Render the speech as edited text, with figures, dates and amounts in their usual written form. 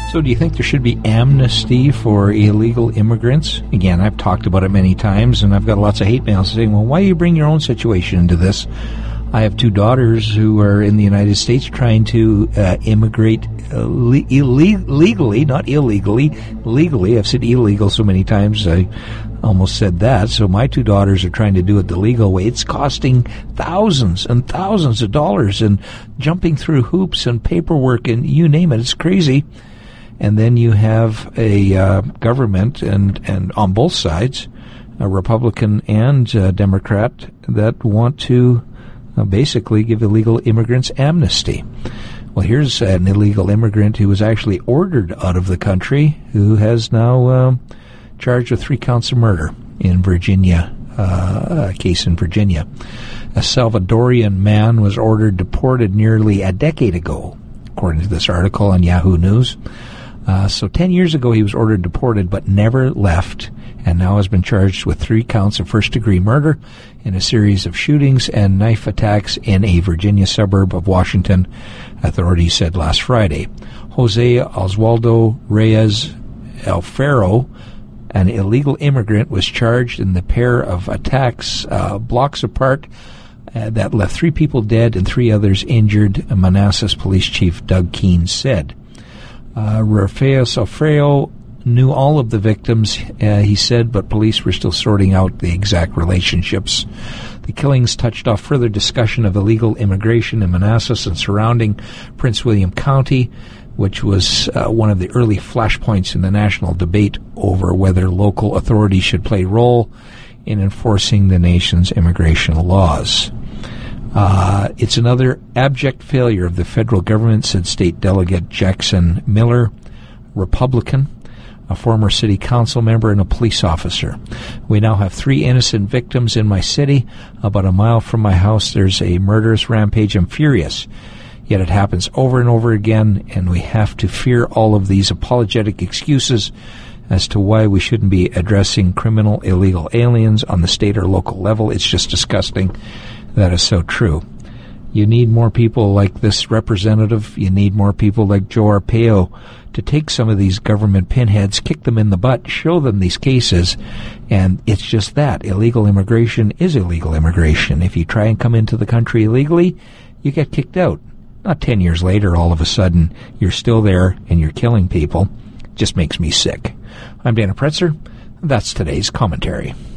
So do you think there should be amnesty for illegal immigrants? Again, I've talked about it many times, and I've got lots of hate mail saying, well, why do you bring your own situation into this? I have two daughters who are in the United States trying to immigrate legally, not illegally, legally. I've said illegal so many times I almost said that. So my two daughters are trying to do it the legal way. It's costing thousands and thousands of dollars and jumping through hoops and paperwork and you name it. It's crazy. And then you have a government and on both sides, a Republican and Democrat, that want to basically give illegal immigrants amnesty. Well, here's an illegal immigrant who was actually ordered out of the country, who has now charged with 3 counts of murder in Virginia, a case in Virginia. A Salvadorian man was ordered deported nearly a decade ago, according to this article on Yahoo News. So 10 years ago he was ordered deported but never left, and now has been charged with 3 counts of first-degree murder in a series of shootings and knife attacks in a Virginia suburb of Washington, authorities said last Friday. Jose Oswaldo Reyes Alfaro, an illegal immigrant, was charged in the pair of attacks blocks apart that left 3 people dead and 3 others injured, Manassas Police Chief Doug Keene said. Rafael Alfaro knew all of the victims, he said, but police were still sorting out the exact relationships. The killings touched off further discussion of illegal immigration in Manassas and surrounding Prince William County, which was one of the early flashpoints in the national debate over whether local authorities should play a role in enforcing the nation's immigration laws. It's another abject failure of the federal government, said State Delegate Jackson Miller, Republican, a former city council member and a police officer. We now have 3 innocent victims in my city. About a mile from my house, there's a murderous rampage. I'm furious. Yet it happens over and over again, and we have to fear all of these apologetic excuses as to why we shouldn't be addressing criminal illegal aliens on the state or local level. It's just disgusting. That is so true. You need more people like this representative. You need more people like Joe Arpaio to take some of these government pinheads, kick them in the butt, show them these cases. And it's just that. Illegal immigration is illegal immigration. If you try and come into the country illegally, you get kicked out. Not 10 years later, all of a sudden, you're still there and you're killing people. It just makes me sick. I'm Dana Pretzer. That's today's commentary.